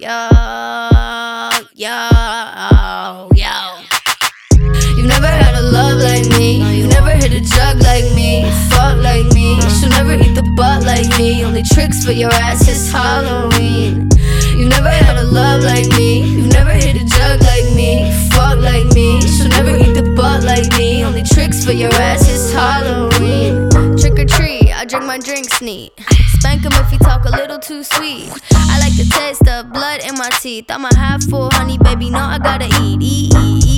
Yo, yo, yo. You've never had a love like me. You've never hit a jug like me. Fuck like me. She'll never eat the butt like me. Only tricks for your ass is Halloween. You've never had a love like me. You've never hit a jug like me. Fuck like me. She'll never eat the butt like me. Only tricks for your ass is Halloween. Trick or treat, I drink my drinks neat. Spank him if he talk a little too sweet. I like to taste the blood in my teeth. I'm a half full honey, baby, no, I gotta eat.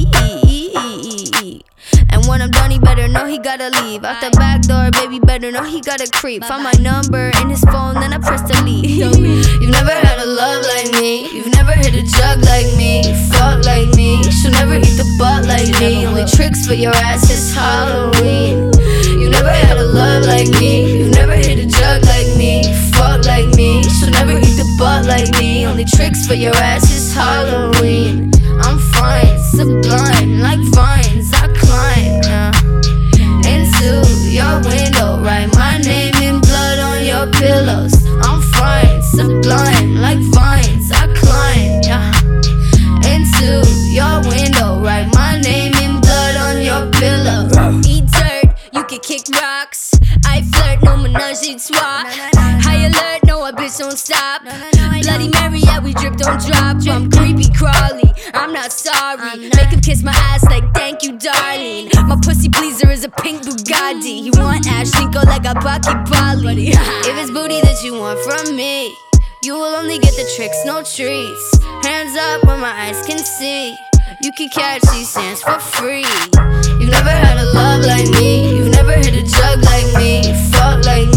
And when I'm done, he better know he gotta leave. Out the back door, baby, better know he gotta creep. Find my number in his phone, then I press delete. You've never had a love like me. You've never hit a jug like me. Fuck like me. She'll never eat the butt like me. Only tricks for your ass is Halloween. You've never had a love like me. You've never hit a jug like me. Fuck like me. She'll never eat the butt like me. Only tricks for your ass is Halloween. I'm fine, sublime, like vines I climb into your window. Write my name in blood on your pillows. I'm fine, sublime, like vines I climb into your window. Write my name in blood on your pillow. Eat dirt, you can kick rocks. I flirt, no menage a trois. High alert, no, a bitch don't stop. Bloody Mary, yeah, we drip, don't drop. I'm creepy crawly, I'm not sorry. Make him kiss my ass like thank you, darling. My pussy pleaser is a pink Bugatti. He want Ashley, go like a Bucky Polly. If it's booty that you want from me, you will only get the tricks, no treats. Hands up where my eyes can see. You can catch these sands for free. You've never had a love like me. You've never hit a jug like me. Fuck like